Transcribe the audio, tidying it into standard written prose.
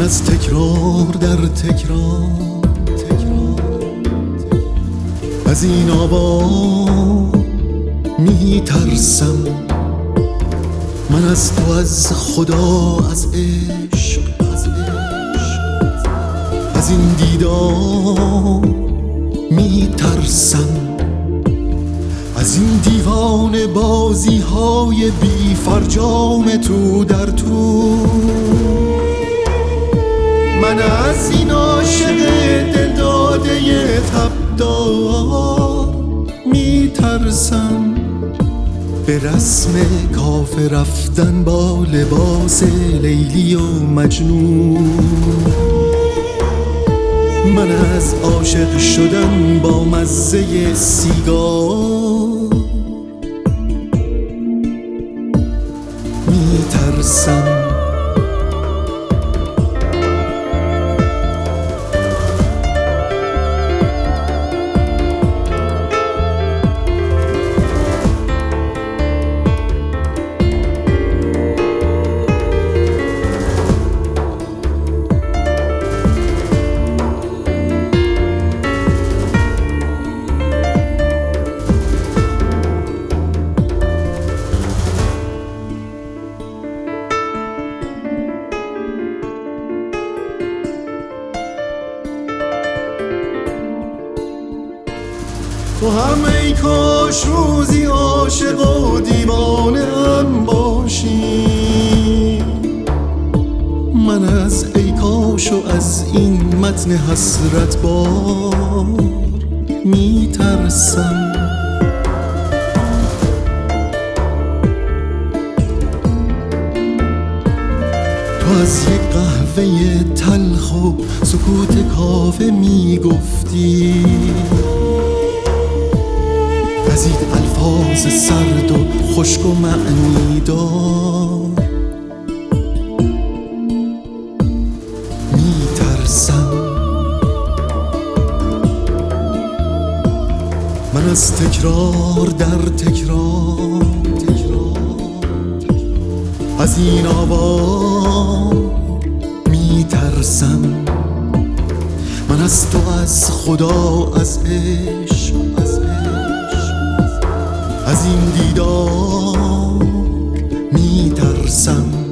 از تکرار در تکرار از این آوا می ترسم. من از تو، از خدا، از عشق، از این دیدار می ترسم. از این دیوانه بازی های بی فرجام تو در تو. من از این عاشق دل داده تبدار می ترسم. به رسم کافه رفتن با لباس لیلی و مجنون. من از عاشق شدن با مزه سیگار می ترسم. تو هم ای کاش روزی عاشق و دیوانه ام باشی. من از ای کاش و از این متن حسرت بار می ترسم. تو از یک قهوه تلخ و سکوت کافه می گفتی. از این الفاظ سرد و خشک و معنی دار می ترسم. من از تکرار در تکرار از این آوا می ترسم. من از تو، از خدا، از عشق، از این دیدار می ترسم.